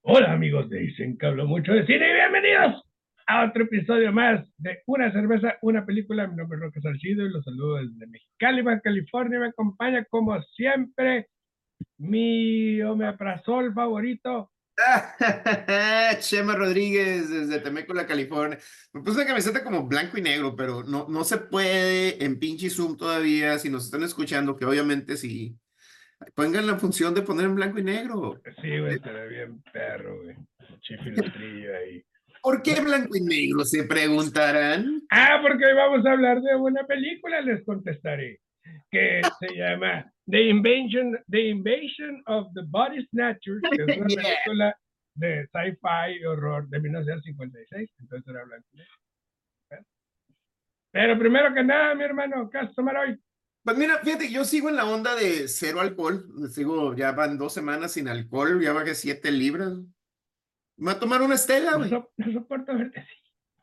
Hola amigos de Dicen que hablo mucho de cine y bienvenidos a otro episodio más de Una cerveza, una película. Mi nombre es Roque Salcido y los saludo desde Mexicali, Baja California. Me acompaña como siempre mi omeprazol favorito. Chema Rodríguez desde Temécula, California. Me puse una camiseta como blanco y negro, pero no se puede en pinche Zoom todavía. Si nos están escuchando, que obviamente sí, pongan la función de poner en blanco y negro. Sí, güey, se ve bien perro, güey. Chifiltrillo ahí. ¿Por qué blanco y negro? Se preguntarán. Porque hoy vamos a hablar de una película, les contestaré, que se llama The Invasion of the Body Snatchers, que es una Yeah. película de sci-fi y horror de 1956, entonces era blanco y negro. Pero primero que nada, mi hermano, ¿qué vas a tomar hoy? Pues mira, fíjate, yo sigo en la onda de cero alcohol. Sigo, ya van 2 semanas sin alcohol, ya bajé 7 libras. Me voy a tomar una Estela, No, güey. no soporto verte así.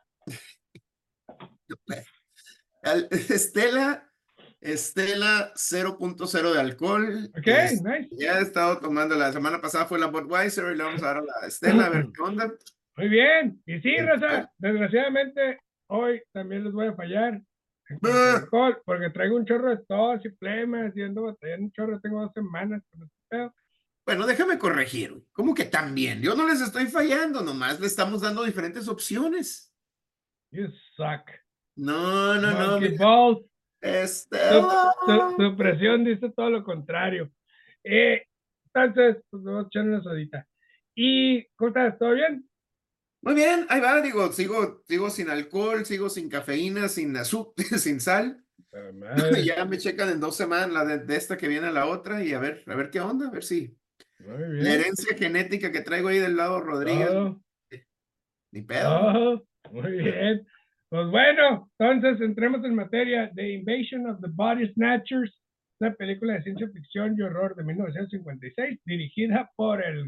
Estela, Estela 0.0 de alcohol. Ok, nice. Ya he estado tomando, la semana pasada fue la Budweiser y le vamos a dar a la Estela a ver qué onda. Muy bien. Y sí, Ah, Rosa, desgraciadamente hoy también les voy a fallar en cuanto al ah. alcohol, porque traigo un chorro de tos y flemas, y ando batallando un chorro, tengo 2 semanas con este pedo. Bueno, déjame corregir, güey. ¿Cómo que también? Yo no les estoy fallando, nomás le estamos dando diferentes opciones. You suck. No, Monkey mira, balls. Estela. Tu presión dice todo lo contrario. Eh, entonces, pues vamos a echar una sodita. ¿Y cómo estás? ¿Todo bien? Muy bien, ahí va, digo, sigo sin alcohol, sigo sin cafeína, sin azúcar, sin sal. Madre. Ya me checan en 2 semanas la de esta que viene a la otra y a ver qué onda, a ver si Muy la bien. herencia genética que traigo ahí del lado Rodríguez, Todo. ni pedo. Oh, muy bien. Pues bueno, entonces entremos en materia. The Invasion of the Body Snatchers, una película de ciencia ficción y horror de 1956, dirigida por el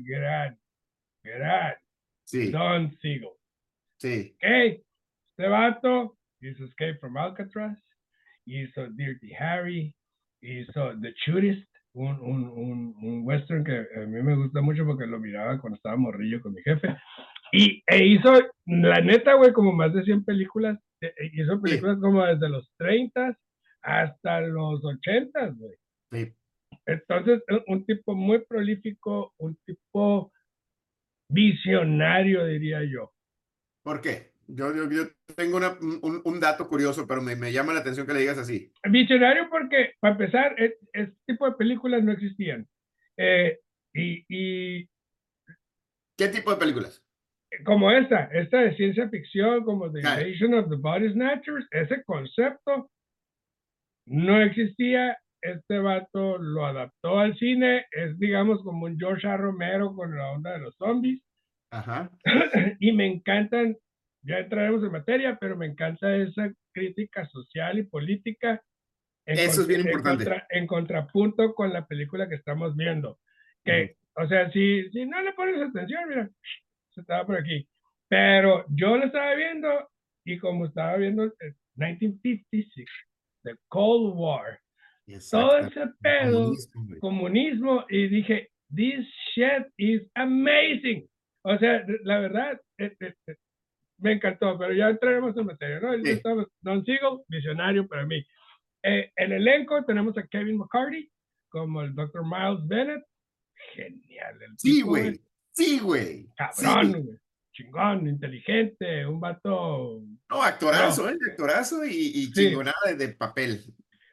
gran Sí, Don Siegel. sí. Ok, este vato hizo Escape from Alcatraz, hizo Dirty Harry, hizo The Shootist, un western que a mí me gusta mucho porque lo miraba cuando estaba morrillo con mi jefe. E hizo, la neta, güey, como más de 100 películas. Hizo Sí, películas como desde los 30 hasta los 80, güey. sí. Entonces, un tipo muy prolífico, un tipo visionario, diría yo. ¿Por qué? Yo tengo un dato curioso, pero me llama la atención que le digas así. Visionario porque, para empezar, este tipo de películas no existían. Eh, y ¿Qué tipo de películas? como esta de ciencia ficción, como The Ah, Invasion of the Body Snatchers, ese concepto no existía. Este vato lo adaptó al cine, es digamos como un George A. Romero con la onda de los zombies. ajá. Y me encantan, ya entraremos en materia, pero me encanta esa crítica social y política Eso es bien importante. en contrapunto con la película que estamos viendo. Ujú. Que, o sea, si no le pones atención, mira, se estaba por aquí. Pero yo lo estaba viendo y como estaba viendo el 1956, The Cold War, todo Exacto. ese pedo, Comunismo, güey. comunismo, y dije, this shit is amazing. O sea, la verdad, me encantó, pero ya entraremos en materia, ¿no? Ya Sí, estamos, Don Siegel, visionario para mí. El elenco tenemos a Kevin McCarthy como el Dr. Miles Bennett. Genial, el sí, tipo, güey. güey. Sí, güey. Cabrón, Sí. güey. Chingón, inteligente, un vato. No, No, actorazo, ¿eh? Actorazo y sí. chingonada de papel.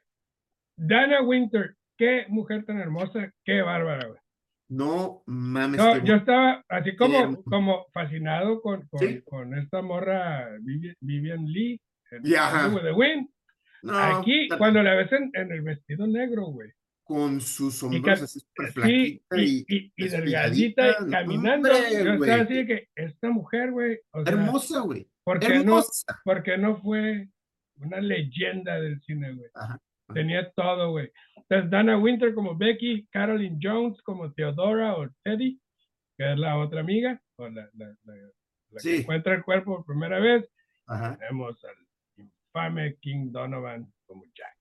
Dana Winter, qué mujer tan hermosa, qué bárbara, güey. No mames, qué No, yo bonito. estaba así Qué hermoso. como fascinado Sí, con esta morra Vivian Lee y en Gone with ajá. the Wind. No, Aquí, cuando la ves en el vestido negro, güey. con sus Y hombros así súper sí, flaquita y y delgadita y desfijadita. No, caminando, hombre, yo estaba güey. así de que esta mujer, güey, o sea, Hermosa, güey. ¿por qué no, Hermosa. por qué no fue una leyenda del cine, güey? Ajá. Ajá. Tenía todo, güey. Entonces, Dana Winter como Becky, Caroline Jones como Theodora o Teddy, que es la otra amiga, o la que Sí. encuentra el cuerpo por primera vez. Y Ajá. tenemos al infame King Donovan como Jack,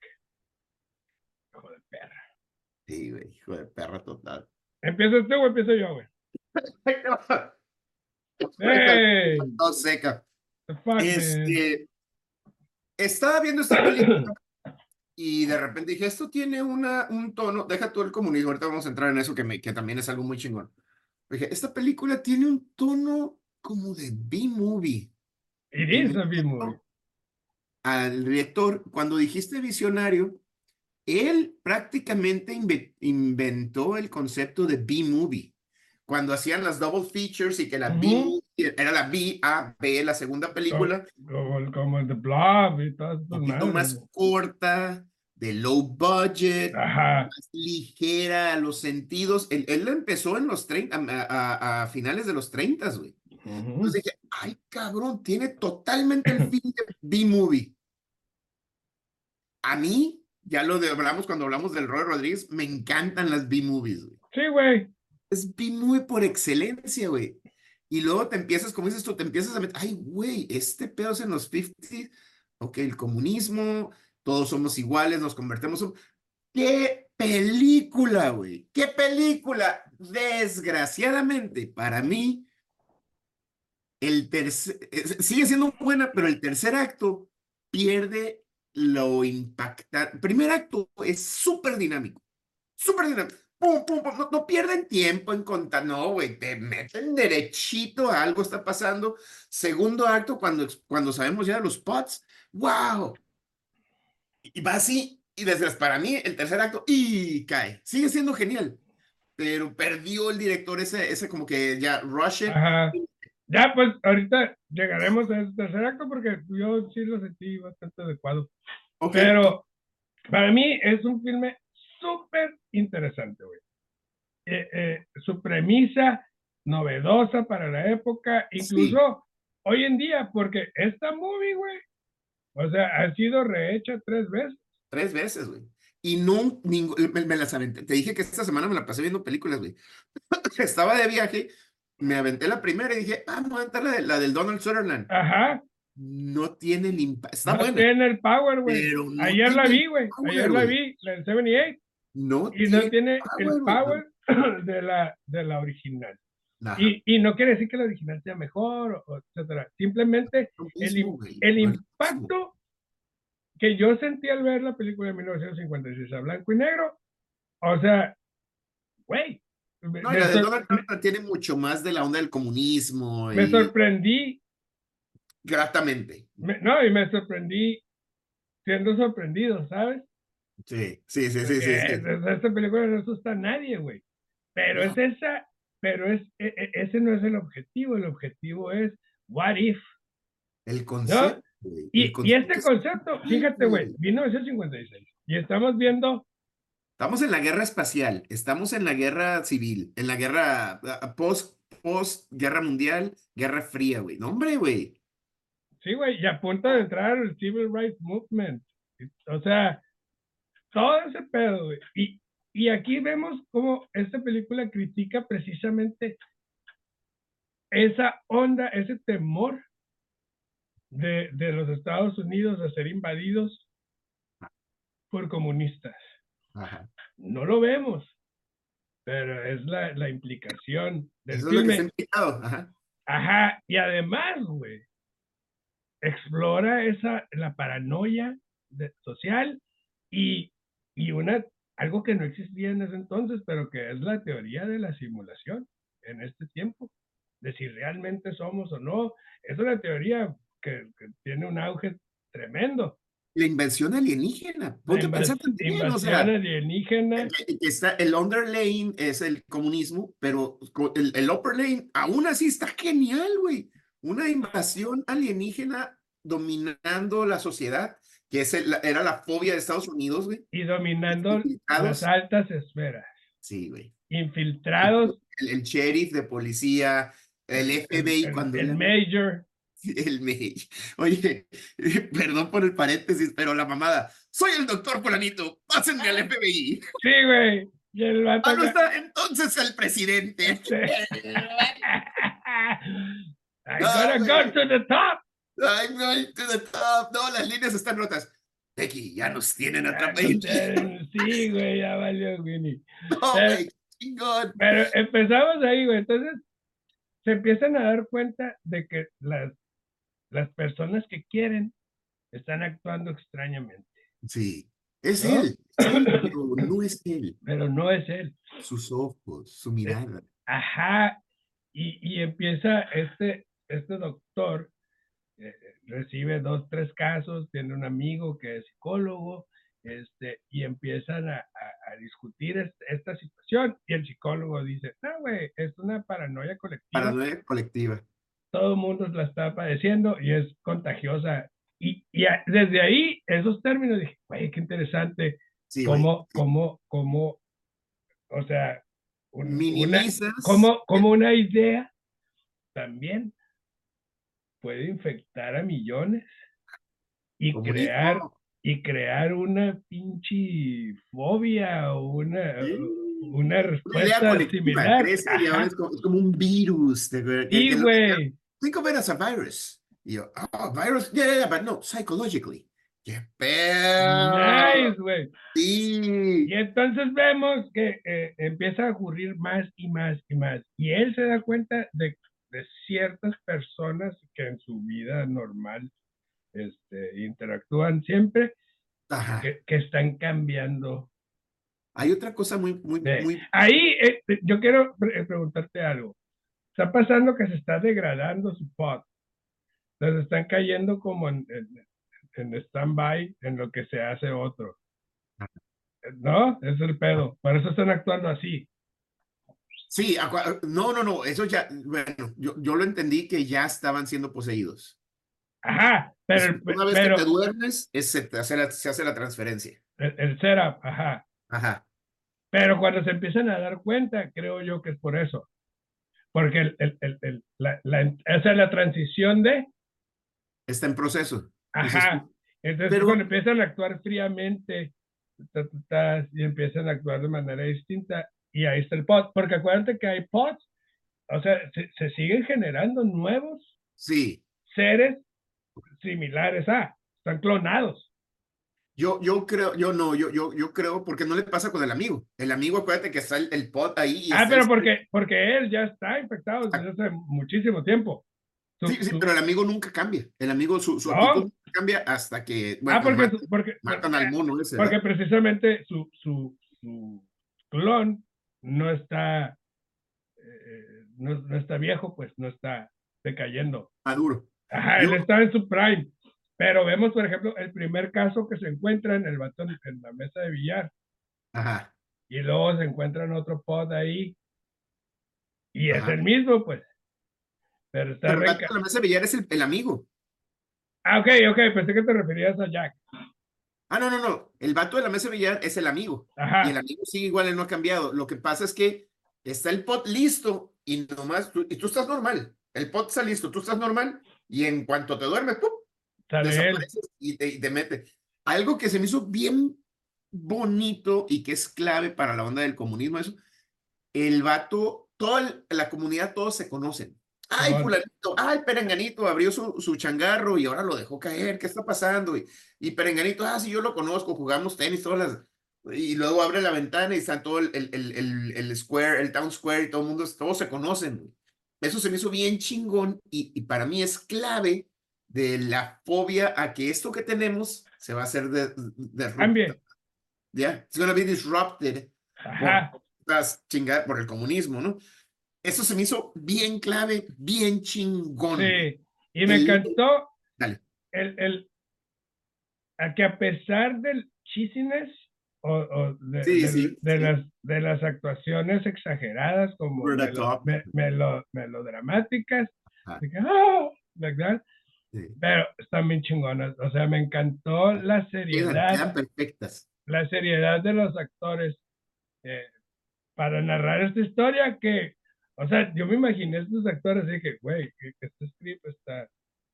hijo de perra. Sí, güey. Hijo de perra total. ¿Empiezas tú o empiezo yo, güey? Hey, Todo seca. the fuck, man. Estaba viendo esta película y de repente dije, esto tiene un tono, deja todo el comunismo, ahorita vamos a entrar en eso que también es algo muy chingón. Dije, esta película tiene un tono como de B-movie. It Y is a B-movie. al director, cuando dijiste visionario, él prácticamente inventó el concepto de B-movie. Cuando hacían las double features y que la Ujú. B-movie era la B, A, B, la segunda película, Como el The Blob y todas un sus poquito madres. más corta, de low budget, Ajá. más ligera a los sentidos. Él lo empezó en los 30, a finales de los 30, güey. Ujú. Entonces dije, ay, cabrón, tiene totalmente el feeling de B-movie. A mí, hablamos cuando hablamos del Roy Rodríguez, me encantan las B-movies, güey. Sí, güey. Es B-movie por excelencia, güey. Y luego te empiezas, como dices tú, te empiezas a meter, ay, güey, este pedo es en los 50, ok, el comunismo, todos somos iguales, nos convertimos en... ¡Qué película, güey! ¡Qué película! Desgraciadamente, para mí, sigue siendo buena, pero el tercer acto pierde lo impactante. El primer acto es súper dinámico, súper dinámico. Pum, pum, pum. No, no pierden tiempo en contar, no, güey, te meten derechito, algo está pasando. Segundo acto, cuando sabemos ya los spots, wow. Y va así, y desde para mí, el tercer acto, y cae. Sigue siendo genial, pero perdió el director ese como que ya, rush it. Ajá. Ya, pues ahorita llegaremos a ese tercer acto porque yo sí lo sentí bastante adecuado. Ok, ok. Pero para mí es un filme súper interesante, güey. Su premisa novedosa para la época, Sí. incluso hoy en día, porque esta movie, güey, o sea, ha sido rehecha 3 veces. 3 veces, güey. Y no, me las aventé. Te dije que esta semana me la pasé viendo películas, güey. Estaba de viaje, me aventé la primera y dije, me voy a aventar la del Donald Sutherland. Ajá, No tiene el impacto. Está no buena, tiene el power, güey. pero no Ayer la tiene el vi, güey, ayer power, la güey. vi, la del 78, No y no tiene tiene el power, güey. power de la original. Ajá. Y no quiere decir que la original sea mejor, o etcétera. Simplemente Lo mismo, güey. el No es lo mismo. impacto que yo sentí al ver la película de 1956 a blanco y negro, o sea, güey, No, y la del Donald Trump tiene mucho más de la onda del comunismo me y sorprendí, gratamente. no, y me sorprendí siendo sorprendido, ¿sabes? Sí, sí, sí, sí, Porque sí, sí. desde esta película no asusta a nadie, güey. Pero es No, esa, pero ese no es el objetivo es what if, el ¿no? concepto, güey. El Y concepto este es concepto, fíjate, increíble, güey, güey. 1956, y estamos viendo, Estamos en la guerra espacial, estamos en la guerra civil, en la guerra post guerra mundial, guerra fría, güey. No, hombre, güey. sí, güey, y a punto de entrar el Civil Rights Movement, o sea, todo ese pedo, güey. Y aquí vemos cómo esta película critica precisamente esa onda, ese temor de los Estados Unidos a ser invadidos por comunistas. Ajá. No lo vemos, pero es la implicación del Eso es lo que está filme. implicado. Ajá. Ajá, y además, güey, explora la paranoia social y, y algo que no existía en ese entonces, pero que es la teoría de la simulación en este tiempo, de si realmente somos o no. Es una teoría que tiene un auge tremendo. La invención alienígena. La Ponte a pensar también, o invasión sea, alienígena. que está el underlane es el comunismo, pero el upper lane aún así está genial, güey. Una invasión alienígena dominando la sociedad, que era la fobia de Estados Unidos, güey. Y dominando las Infiltrados. altas esferas, Sí, güey. El, infiltrados, el sheriff de policía, el FBI, cuando el era major. el me... Oye, perdón por el paréntesis, pero la mamada. Soy el doctor Fulanito, pásenme al FBI. Sí, güey. Y el vato Ah, no acá. está entonces el presidente. Sí. I No, gotta go güey. to the top. I'm going to the top. No, las líneas están rotas. Becky, ya nos tienen Ya no atrapados. sé, sí, güey, ya valió, Winnie. No, Pero, güey. chingón. Pero empezamos ahí, güey. Entonces se empiezan a dar cuenta de que las personas que quieren están actuando extrañamente, Sí, ¿no? es él, pero no es él. Pero no es él. Sus ojos, su Eh, mirada. Ajá. Y empieza este doctor, recibe 2, 3 casos, tiene un amigo que es psicólogo, y empiezan a discutir esta situación. Y el psicólogo dice, no, güey, es una paranoia colectiva, Paranoia colectiva. todo el mundo la está padeciendo y es contagiosa. Desde ahí, esos términos, dije, güey, qué interesante, Sí, güey. cómo, o sea, Minimizas como una idea también puede infectar a millones y crear, comunismo. y crear una pinche fobia o una Una idea respuesta colectiva similar. crece y ahora Ajá, es como un virus. sí, Que lo güey. think of it as a virus. Y yo, oh, virus, yeah, but no, psychologically. ¡Qué perro! Nice, güey. Y Sí. entonces vemos que empieza a ocurrir más y más y más. Y él se da cuenta de ciertas personas que en su vida normal interactúan siempre, Ajá. que están cambiando. Hay otra cosa muy. Ahí yo quiero preguntarte algo. Está pasando que se está degradando su pod. Entonces están cayendo como en stand-by en lo que se hace otro. ¿No? Es el pedo. Por eso están actuando así. Sí, no, no, no, eso ya, bueno, yo lo entendí que ya estaban siendo poseídos. Ajá, Una vez que te duermes, se hace la transferencia. el setup, ajá. Ajá, Pero cuando se empiezan a dar cuenta, creo yo que es por eso. Porque esa es la transición de, está en proceso, dices ajá. tú. Entonces cuando Pero empiezan a actuar fríamente, y empiezan a actuar de manera distinta, y ahí está el pod. Porque acuérdate que hay pods, o sea, se siguen generando nuevos sí, seres similares están clonados. yo creo, yo no, yo creo, porque no le pasa con el amigo. El amigo, acuérdate que está el pod ahí y está el. Pero porque él ya está infectado desde hace muchísimo tiempo. Sí, sí, pero el amigo nunca cambia. El amigo, su actitud No, nunca cambia hasta que, bueno, matan al mono ese, porque ¿verdad? precisamente su clon no está, no está viejo, pues no está decayendo. Maduro. Ajá, Yo, él está en su prime. Pero vemos, por ejemplo, el primer caso que se encuentra en el batón en la mesa de billar. ajá, Y luego se encuentra en otro pod ahí. Y es ajá. el mismo, pues. Pero está Pero el vato de la mesa de billar es el amigo. Ok, pensé que te referías a Jack. Ah, no, no, no. El vato de la mesa de billar es el amigo. Y el Ajá, amigo sigue igual, él no ha cambiado. Lo que pasa es que está el pot listo y nomás y tú estás normal. El pot está listo, tú estás normal y en cuanto te duermes, ¡pum! sale él. Desapareces y te mete. Algo que se me hizo bien bonito y que es clave para la onda del comunismo, eso, el vato, toda la comunidad, todos se conocen. Ay, Simón, fulanito, ay, Perenganito abrió su changarro y ahora lo dejó caer, ¿qué está pasando? Y Perenganito, sí, yo lo conozco, jugamos tenis todas las. Y luego abre la ventana y está todo el square, el town square y todo el mundo, todos se conocen. Eso se me hizo bien chingón y para mí es clave de la fobia a que esto que tenemos se va a hacer cambie. ¿ya? It's gonna be disrupted por Ajá, las chingadas, por el comunismo, ¿no? Eso se me hizo bien clave, bien chingón, güey. sí. Y me El, encantó dale. el, a que a pesar del cheesiness o Sí, sí, sí. de las actuaciones exageradas como Over the top. melodramáticas, Ah, de que, ¿verdad? sí. Pero están bien chingonas. O sea, me encantó Quedan perfectas. la seriedad de los actores eh, para narrar esta historia que, o sea, yo me imaginé a estos actores y que, güey, este script está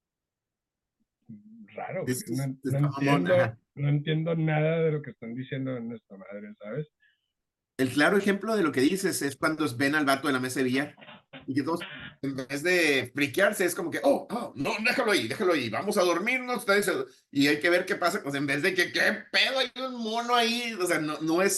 raro, güey. Está mamón, ajá. No entiendo nada de lo que están diciendo en esta madre, ¿sabes? El claro ejemplo de lo que dices es cuando ven al vato de la mesa de billar y que todos, en vez de friquearse, es como que, no, déjalo ahí, vamos a dormirnos, y hay que ver qué pasa, pues en vez de que, ¿qué pedo? Hay un mono ahí, o sea, no es,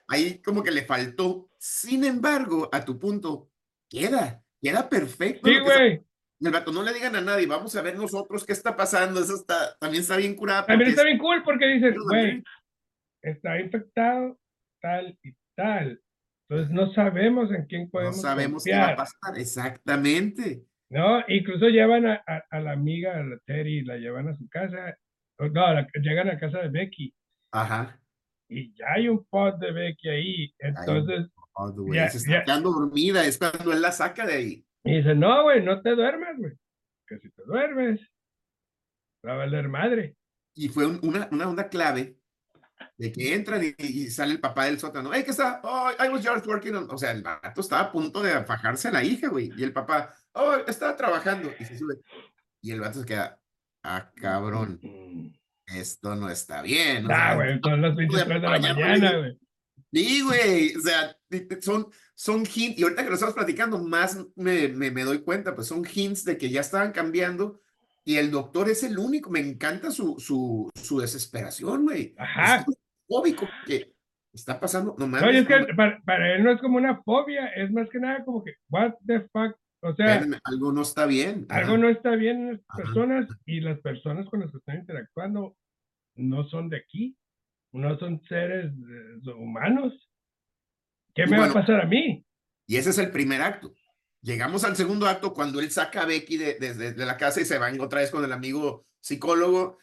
ahí como que le faltó. Sin embargo, a tu punto, queda perfecto Sí, lo que está. güey. El vato, no le digan a nadie, vamos a ver nosotros qué está pasando. Eso está, también está bien curada También porque está es bien cool porque dicen, güey, también. está infectado tal y tal. Entonces no sabemos en quién No podemos sabemos qué va a confiar, pasar. Exactamente. ¿no? Incluso llevan a la amiga, a la Terry, la llevan a su casa. No, llegan a casa de Becky Ajá. y ya hay un pod de Becky ahí. Ay, Entonces, no, güey, ya, se está ya. quedando dormida. Es cuando él la saca de ahí. Y dice, no, güey, no te duermas, güey. Que si te duermes, va a valer madre. Y fue una onda clave de que entran y sale el papá del sótano. Hey, ¿qué está? Oh, I was just working on. O sea, el vato estaba a punto de fajarse a la hija, güey. Y el papá, oh, estaba trabajando. Y se sube. Y el vato se queda, ah, cabrón, esto no está bien. O Nah, sea, güey, son las a punto 23 de la mañana, acompañarle. güey. Sí, güey. O sea, son hints. Y ahorita que lo estamos platicando, más me doy cuenta, pues son hints de que ya estaban cambiando. Y el doctor es el único. Me encanta su desesperación, güey. Es Ajá. fóbico que está pasando. No No, y mames, es que para él no es como una fobia, es más que nada como que, what the fuck. O sea, espérenme, algo no está bien. algo Ajá, no está bien en las ajá. personas y las personas con las que están interactuando no son de aquí, no son seres humanos. ¿Qué Y me va a bueno, pasar a mí? y ese es el primer acto. Llegamos al segundo acto cuando él saca a Becky de la casa y se van otra vez con el amigo psicólogo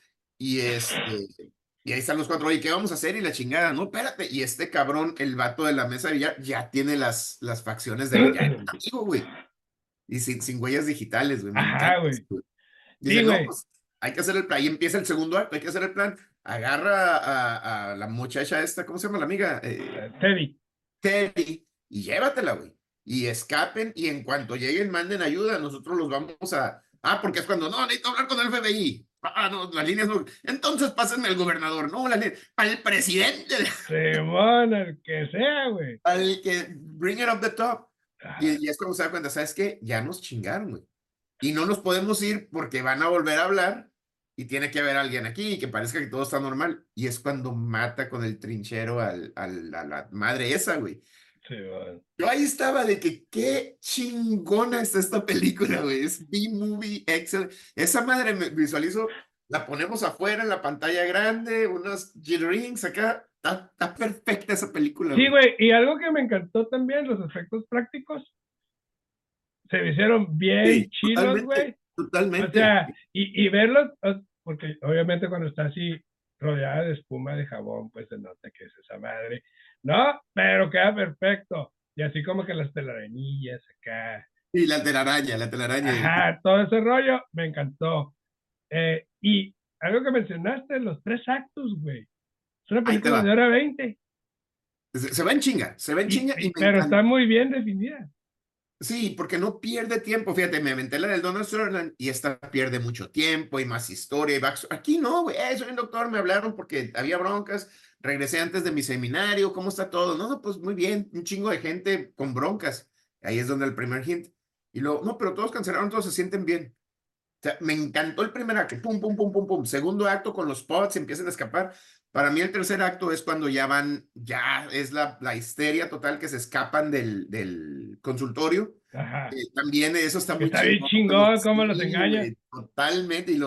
y ahí están los cuatro, oye, ¿qué vamos a hacer? Y la chingada, no, espérate. Y este cabrón, el vato de la mesa de billar, ya tiene las facciones del, ya es amigo, güey. Y sin huellas digitales, güey, me Ajá, encanta eso, güey. güey. Dice, Sí, no, güey. pues hay que hacer el plan. Ahí empieza el segundo acto, hay que hacer el plan. Agarra a la muchacha esta, ¿cómo se llama la amiga? Teddy. Teddy, y llévatela, güey. Y escapen, y en cuanto lleguen, manden ayuda. Nosotros los vamos a. Ah, porque es cuando, no, necesito hablar con el FBI. Ah, no, las líneas no. Entonces pásenme al gobernador, no, al presidente, Simón, el que sea, güey. al que bring it up the top. Ajá. Y es cuando se da cuenta, ¿sabes qué? Ya nos chingaron, güey. Y no nos podemos ir porque van a volver a hablar y tiene que haber alguien aquí y que parezca que todo está normal. Y es cuando mata con el trinchero a la madre esa, güey. Simón. Yo ahí estaba de que qué chingona está esta película, güey. Es B-Movie Excel. Esa madre me visualizo, la ponemos afuera en la pantalla grande, unos G-Rings acá. Está perfecta esa película, Sí, güey. güey. Y algo que me encantó también, los efectos prácticos, se me hicieron bien Sí, chilos, totalmente, güey. O totalmente. sea, y verlos, porque obviamente cuando está así rodeada de espuma de jabón, pues se nota que es esa madre. No, pero queda perfecto. Y así como que las telarañillas acá. Y la telaraña. Ajá, todo ese rollo me encantó. Y algo que mencionaste, los tres actos, güey. Es una Ahí te película de va. hora 20 Se va en chinga, se va en chinga y me pero está encanta. muy bien definida. Sí, porque no pierde tiempo. Fíjate, me aventé la del Donald Sutherland y esta pierde mucho tiempo y más historia y backstory. Aquí no, güey, soy un doctor, me hablaron porque había broncas, regresé antes de mi seminario, ¿cómo está todo? No, no, pues muy bien, un chingo de gente con broncas. Ahí es donde el primer hint. Y luego, no, pero todos cancelaron, todos se sienten bien. O sea, me encantó el primer acto, pum, pum, pum, pum, pum. Segundo acto con los pods empiezan a escapar. Para mí el tercer acto es cuando ya van, ya es la histeria total que se escapan del consultorio. Ajá. También eso está Que muy está bien chingón. chingón cómo los Sí, engaña. güey, totalmente. Y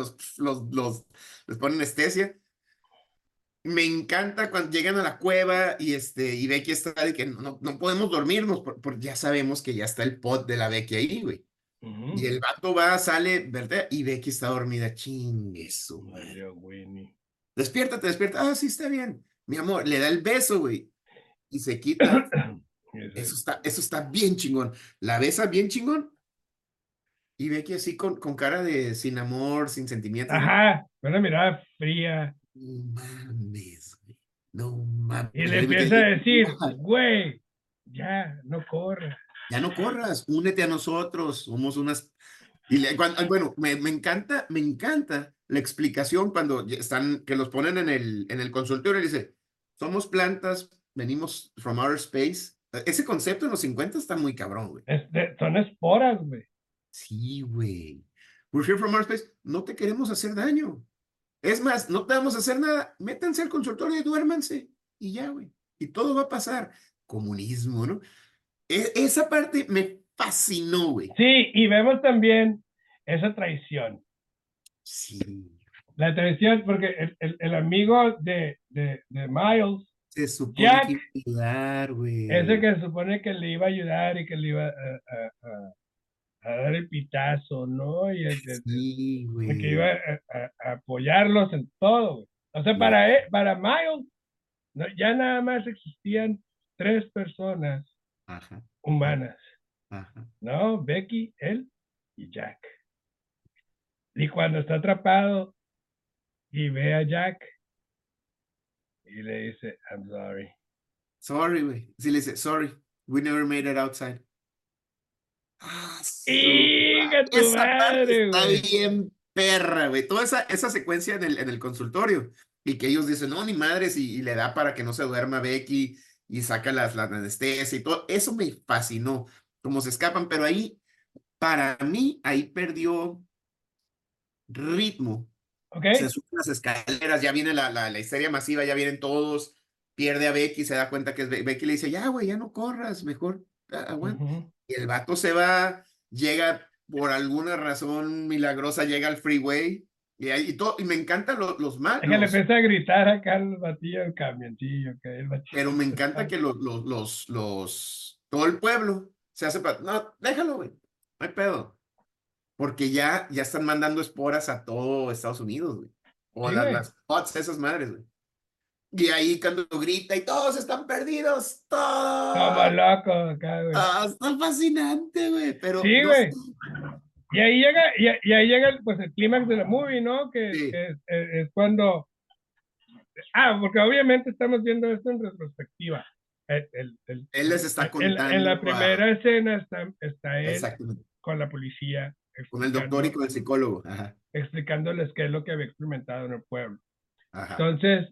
les ponen anestesia. Me encanta cuando llegan a la cueva y Becky está de que no podemos dormirnos porque ya sabemos que ya está el pod de la Becky ahí, güey. Y Ujú. el vato va, sale, ¿verdad? Y Becky está dormida. Chingue su madre. Mario Winnie. Despiértate, despierta. Ah, sí, está bien. Mi amor, le da el beso, güey. Y se quita. Eso está bien chingón. La besa bien chingón. Y Becky así con cara de sin amor, sin sentimientos, ¿no? Ajá, una mirada fría. No mames, güey. No mames. Y Yo le ahí me empieza a quedé, decir, güey, ya, no corras. ya no corras, únete a nosotros, somos unas. Bueno, me encanta la explicación cuando ya están, que los ponen en el consultorio y dice, somos plantas, venimos from outer space. Ese concepto en los 50 está muy cabrón, güey. Son esporas, güey. Sí, güey. We're here from outer space. No te queremos hacer daño. Es más, no te vamos a hacer nada. Métanse al consultorio y duérmanse. Y ya, güey. y todo va a pasar. Comunismo, ¿no? Esa parte me fascinó, güey. Sí, y vemos también esa traición. Sí, La traición, porque el amigo de Miles, se supone que Jack, iba a ayudar, ese güey. que se supone que le iba a ayudar y que le iba a dar el pitazo, ¿no? Y Sí, que iba güey. a apoyarlos en todo, güey. O sea, Lo- para Miles, no, ya nada más existían tres personas Ajá, ajá, humanas, ajá. ¿no? Becky, él y Jack. Y cuando está atrapado y ve a Jack y le dice, I'm sorry. Sorry, güey. Sí, le dice, sorry, we never made it outside. ¡Higa tu Esa parte madre, está güey! bien perra, güey. Toda esa secuencia en el consultorio. Y que ellos dicen, no, ni madres, y le da para que no se duerma Becky y saca la anestesia y todo. Eso me fascinó, cómo se escapan, pero ahí, para mí, ahí perdió ritmo. ¿Ok? Se suben las escaleras, ya viene la histeria masiva, ya vienen todos, pierde a Becky, se da cuenta que es Becky le dice, ya, güey, ya no corras, mejor aguanta. Ujú. Y el vato se va, llega por alguna razón milagrosa, llega al freeway, y me encantan los Es que le malos, empecé a gritar acá al batillo del camioncillo, que el batillo. pero me encanta que todo el pueblo se hace para, no, déjalo, güey, no hay pedo, porque ya están mandando esporas a todo Estados Unidos, güey. O Sí, güey. las bots, esas madres, güey. Y ahí cuando grita y todos están perdidos, Como todos. loco acá, güey. Está fascinante, güey, pero Sí, no sé. güey. Y ahí llega pues el clímax de la movie, ¿no? Sí, Es cuando. Ah, porque obviamente estamos viendo esto en retrospectiva. El- el- el- él les está en la contando primera escena está él exactamente, con la policía con el doctor y explicando, con el psicólogo. Ajá, explicándoles qué es lo que había experimentado en el pueblo. ajá. Entonces,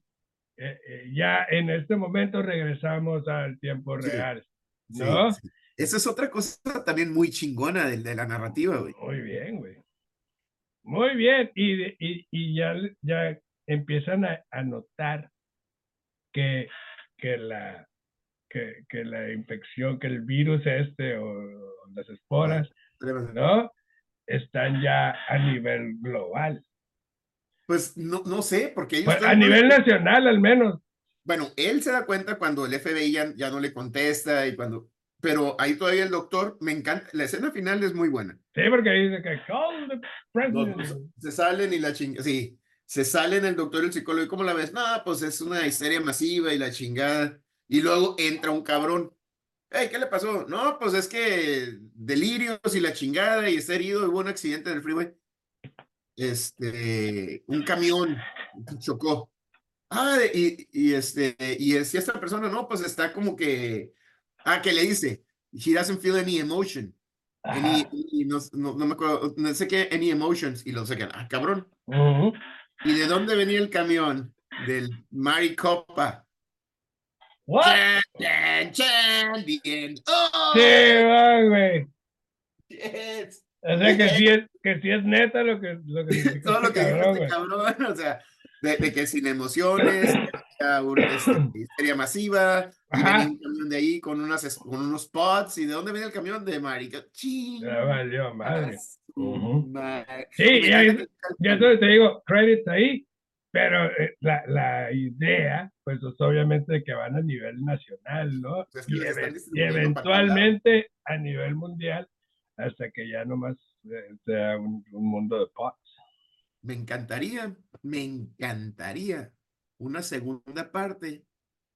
ya en este momento regresamos al tiempo Sí, real, sí, ¿no? sí. Esa es otra cosa también muy chingona de la narrativa, güey. Muy bien, güey. Muy bien. Y ya empiezan a notar que, que la, que la infección, que el virus o las Ah, esporas, ¿no? Están ya a nivel global. pues no sé, porque ellos Pues a todavía no le... nivel nacional al menos. Bueno, él se da cuenta cuando el FBI ya no le contesta y cuando... Pero ahí todavía el doctor, me encanta, la escena final es muy buena. Sí, porque dice que call the Pues, president. se salen y la chingada, sí, se salen el doctor y el psicólogo, ¿y cómo la ves? No, pues es una histeria masiva y la chingada. Y luego entra un cabrón. Hey, ¿qué le pasó? No, pues es que delirios y la chingada y está herido, hubo un accidente en el freeway. Un camión chocó. Y esta persona, no, pues está como que, que le dice, he doesn't feel any emotion. Ajá. No me acuerdo, no sé qué, any emotions, y lo sacan, cabrón. Ujú. ¿Y de dónde venía el camión? Del Maricopa. What? Chan, chan, chan, bien. Sí, ¡Oh! güey. Yes, O sea yes. que sí es neta lo que significa Todo este lo que dijo cabrón, este güey. cabrón, o sea, de que sin emociones, que había histeria masiva, y venía Ajá. un camión de ahí con unos pods, ¿y de dónde venía el camión? De Marica. Ya Ching, valió a madre. su Ujú. madre. Sí, Y me y encanta ahí, que el ya pueblo. eso te digo, credits ahí, pero la idea, pues es obviamente que van a nivel nacional, ¿no? Pues es que les están Y distribuyendo para todos lados. eventualmente a nivel mundial, hasta que ya nomás sea un mundo de pots. Me encantaría una segunda parte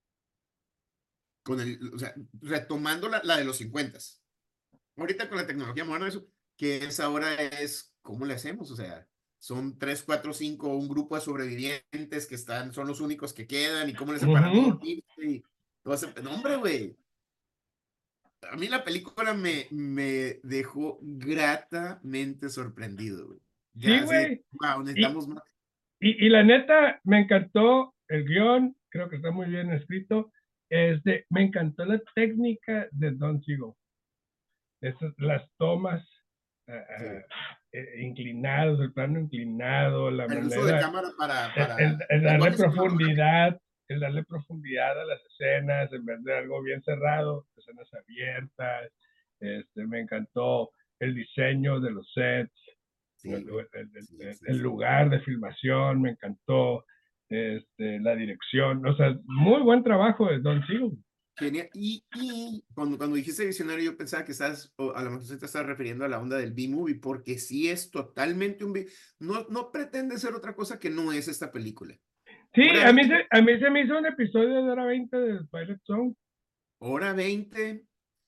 o sea, retomando la de los 50. Ahorita con la tecnología moderna, eso, que es ahora es, ¿cómo le hacemos? O sea, son 3, 4, 5, un grupo de sobrevivientes que son los únicos que quedan, y cómo le hacen para no Ujú. dormirse, y todo ese, no, hombre, güey. A mí la película me dejó gratamente sorprendido, güey. Sí, Ya así de, güey. wow, Y, necesitamos más. y la neta, me encantó el guión, creo que está muy bien escrito. Me encantó la técnica de Don Siegel. Las tomas Sí. inclinados, el plano inclinado, la El uso de manera, cámara para el darle lenguaje psicológico, profundidad. el darle profundidad a las escenas en vez de algo bien cerrado, escenas abiertas. Me encantó el diseño de los sets, Sí, güey. Sí, sí, el sí. lugar de filmación, me encantó, la dirección, o sea, muy buen trabajo de Don Siegel. Genial. Y cuando dijiste visionario, yo pensaba que estás, o a lo mejor se te estás refiriendo a la onda del B-movie, porque sí es totalmente un B. No, no pretende ser otra cosa que no es esta película. Sí, Hora 20, a mí se me hizo un episodio de hora 20 de Twilight Zone. hora 20,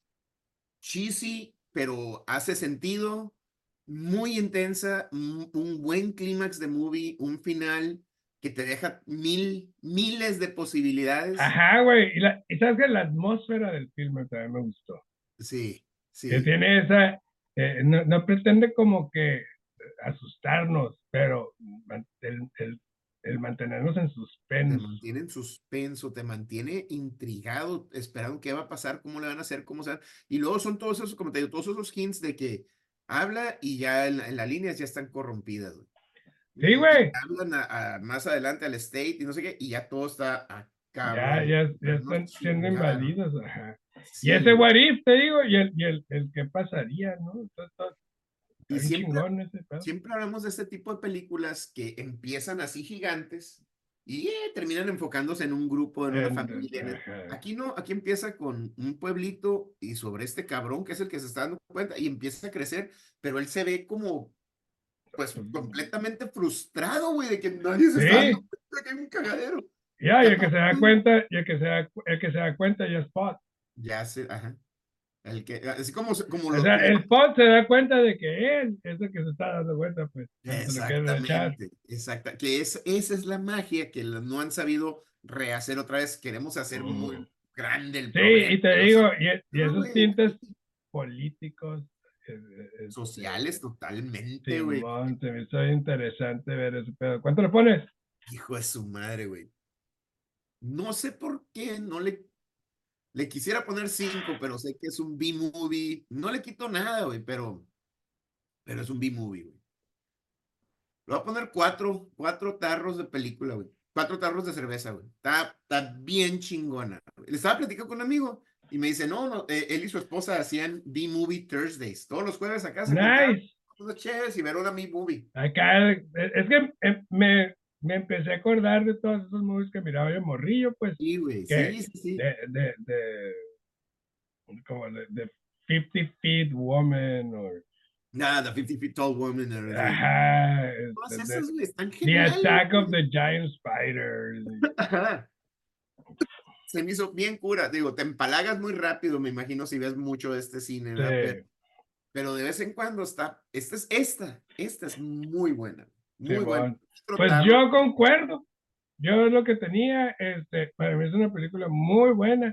cheesy, pero hace sentido, muy intensa, un buen clímax de movie, un final que te deja miles de posibilidades. Ajá, güey, y sabes que la atmósfera del filme también me gustó. Sí, Que sí. tiene esa, no, no pretende como que asustarnos, pero el mantenernos en Te suspenso. mantiene en suspenso, te mantiene intrigado, esperando qué va a pasar, cómo le van a hacer, cómo se. Y luego son todos esos, como te digo, todos esos hints de que habla y ya en las líneas ya están corrompidas, güey. Sí, Y güey, hablan más adelante al state y no sé qué, y ya todo está, ya, cabrón, ya, ya ya nos están siendo chingaron. invadidos, ajá. Y Sí, ese güey. what if, te digo, el qué pasaría, ¿no? Está Y bien siempre, chingón ese pedo. siempre hablamos de este tipo de películas que empiezan así gigantes y terminan enfocándose en un grupo, en una familia. Ajá. Aquí no, aquí empieza con un pueblito y sobre este cabrón que es el que se está dando cuenta y empieza a crecer, pero él se ve como, pues, completamente frustrado, güey, de que nadie se está dando Sí, cuenta de que hay un cagadero. ya, y ¿Qué el que se da pasó? cuenta, el que se da cuenta ya es Spot. Ya se, ajá. El que, así como, como O lo, sea, como el Spot se da cuenta de que él es el que se está dando cuenta, pues, pero se lo quiere echar. exactamente, exacta, que esa es la magia que no han sabido rehacer otra vez. Queremos hacer Mm. muy grande el Sí, problema y te de digo, los. y No, esos güey, tintes políticos, sociales totalmente, güey. Simón, se me hizo interesante ver ese pedo. ¿Cuánto le pones? Hijo de su madre, güey. No sé por qué no le quisiera poner 5, pero sé que es un B-movie. No le quito nada, güey, pero es un B-movie, güey. Le voy a poner cuatro tarros de película, güey. 4 tarros de cerveza, güey. Está bien chingona. Le estaba platicando con un amigo y me dice, no, no, él y su esposa hacían B-Movie Thursdays. Todos los jueves acá se juntaban Nice. unos chéves y ver una B-Movie. Acá, es que me empecé a acordar de todos esos movies que miraba yo morrillo, pues, Sí, güey, que sí, sí, sí. de como de 50 Feet Woman, o Nada, 50 Feet Tall Woman. ajá, Todas esas, güey, están The geniales, Attack of güey. the Giant Spiders. Ajá. Se me hizo bien cura. Digo, te empalagas muy rápido, me imagino, si ves mucho de este cine, ¿verdad? Sí, Pero de vez en cuando está, esta es muy buena, muy buena. Simón. Otro Pues tarro, yo concuerdo. Yo lo que tenía, para mí es una película muy buena,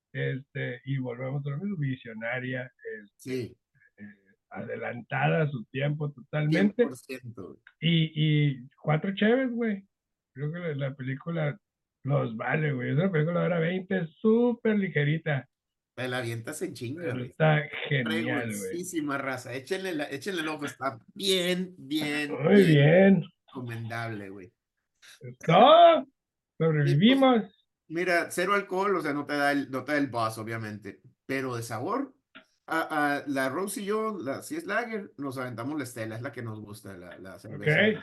y volvemos a lo mismo, visionaria, sí, adelantada a su tiempo cien totalmente, por ciento y cuatro chéves, güey. Creo que la película los vale, güey. Es una película de hora 20, súper ligerita, Te la avientas en chinga, pero güey. está genial, güey. Fregoncísima raza. Échenle el ojo, está bien, bien, Muy bien bien. recomendable, güey. Todo, Y pues, sobrevivimos. mira, cero alcohol, o sea, no te da el buzz, obviamente, pero de sabor. La Rose y yo, si es lager, nos aventamos la Estela, es la que nos gusta, la Ok. cerveza.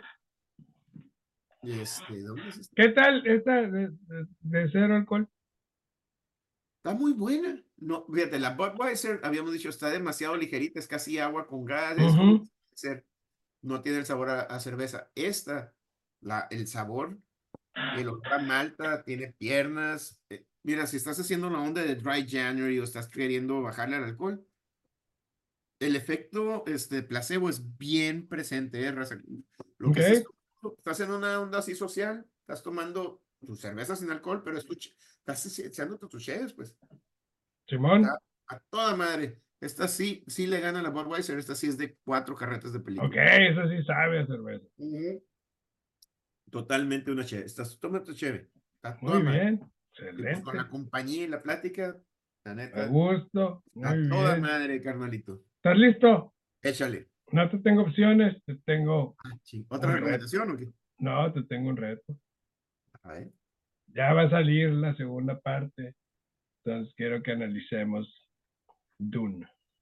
¿Dónde es esta? ¿Qué tal esta de cero alcohol? Está muy buena. No, fíjate, la Budweiser, habíamos dicho, está demasiado ligerita, es casi agua con gas, es como Ujú. ser, no tiene el sabor a cerveza. El sabor y el olor a malta, tiene piernas. Mira, si estás haciendo una onda de Dry January o estás queriendo bajarle al alcohol, el efecto placebo es bien presente, raza. Lo Ok, que estás en una onda así social, estás tomando tu cerveza sin alcohol, pero estás echándote tus cheves, pues. Simón. Está a toda madre. Esta sí, sí le gana a la Budweiser. Esta sí es de 4 carretas de Ok, película. eso sí sabe a cerveza. Ujú. Totalmente una chévere. Estás tomando chévere. Está toda Muy madre. bien, Y pues con la excelente. compañía y la plática, la A neta, gusto, a muy toda bien. madre, carnalito. ¿Estás listo? Échale. No te tengo opciones, te tengo ¿Otra un reto. recomendación o qué? No, te tengo un reto. A ver. ya va a salir la segunda parte. Entonces quiero que analicemos Dune.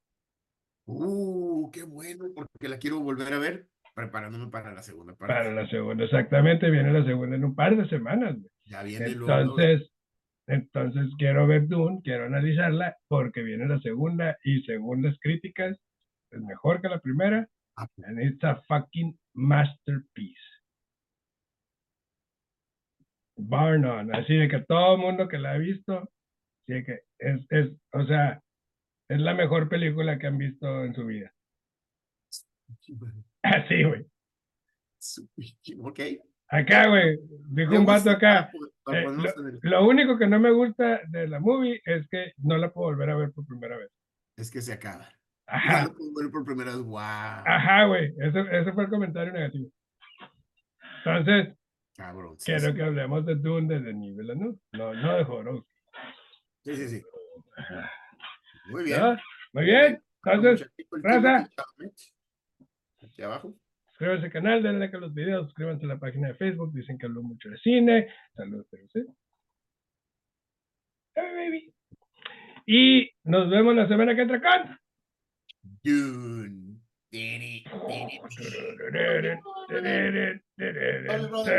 Qué bueno, porque la quiero volver a ver, preparándome para la segunda parte. Para la segunda, exactamente, viene la segunda en un par de semanas. Ya viene luego. Entonces quiero ver Dune, quiero analizarla, porque viene la segunda y según las críticas es mejor que la primera. And it's a fucking masterpiece. Bar none. Así de que todo el mundo que la ha visto, así de que o sea, es la mejor película que han visto en su vida. Así, güey. Ok. Acá, güey, dijo Me un vato gusta acá. para ponernos en el- Lo único que no me gusta de la movie es que no la puedo volver a ver por primera vez. Es que se acaba. Ya Ajá, lo puedo ver por primera vez. Wow. ajá, güey. Ese fue el comentario negativo. Entonces, Cabrón. Sí, quiero sí. que hablemos de Dune desde Denis Villeneuve, no de Jodorowsky. Sí, sí, sí. Ajá. Muy ¿No? bien. Muy bien. Entonces, El raza, Timothy Chalamet. Aquí abajo. suscríbanse al canal, denle like a los videos, suscríbanse a la página de Facebook, dicen que hablo mucho de cine. Saludos, ¿sí? Hey, baby. Y nos vemos la semana que entra con Dune.